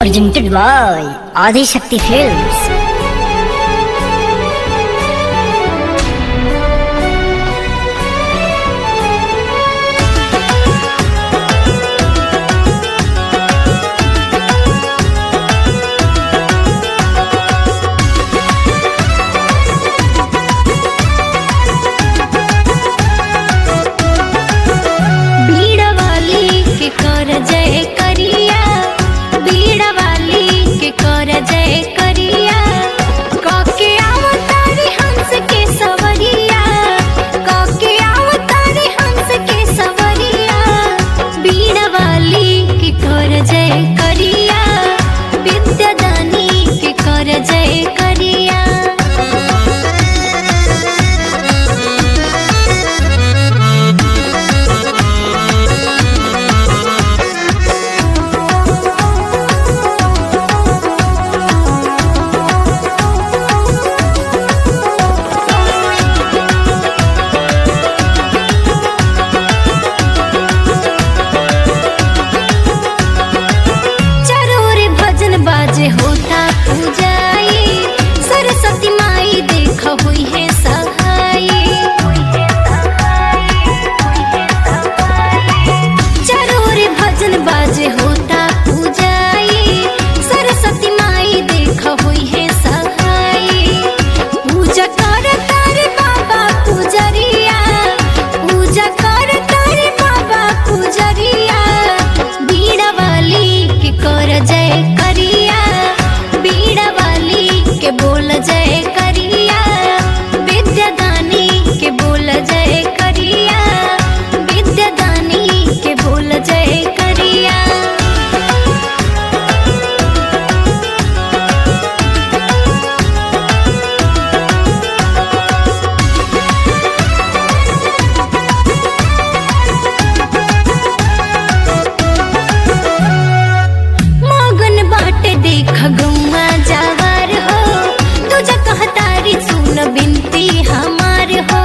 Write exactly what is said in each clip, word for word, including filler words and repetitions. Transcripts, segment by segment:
presented by Adi Shakti Films. जय करिया बीड़ा वाली के कर जय करिया कके आवतारी हंस के सवरिया कके आवतारी हंस के सवरिया बीड़ा वाली के कर जय करिया विद्यादानी के कर जय करिया बाजे होता पूजाई सरस्वती माई देख हुई है सहाय जरूर भजन बाजे होता पूजाई सरस्वती माई देख हुई है सहाय पूजा कर तारे बाबा पूजरिया पूजा कर तारे बाबा पूजरिया बीड़ा वाली के कर जय के बोल जय करिया विद्यादानी के बोल जय करिया विद्यादानी के बोल जय करिया मगन बाटे देख गौवा जावर हो तुझा कहतारी सुन बिनती हमार हो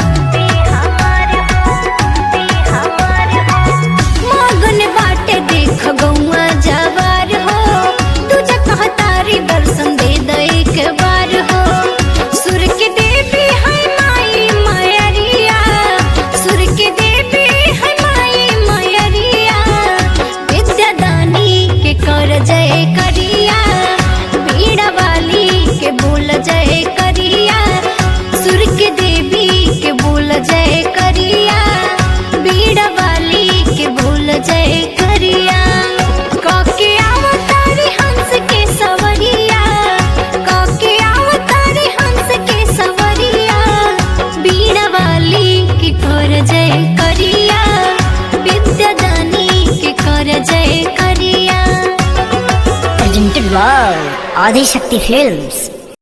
मगन बाटे देख गौवा जावर हो तुझा कहतारी दर्शन दे दे एक बार हो सुर के देवी है माई मयरिया सुर के देवी है माई मयरिया विद्यादानी के कर जय करिया बीड़ा वाली के बोल जय करिया सुर के देवी के बोल जय करिया बीड़ा वाली के बोल जय करिया कके आवतारी हंस के सवरिया कके आवतारी हंस के सवरिया बीड़ा वाली के कर जय करिया विद्यादानी के कर जय करिया Presented by Adi Shakti Films.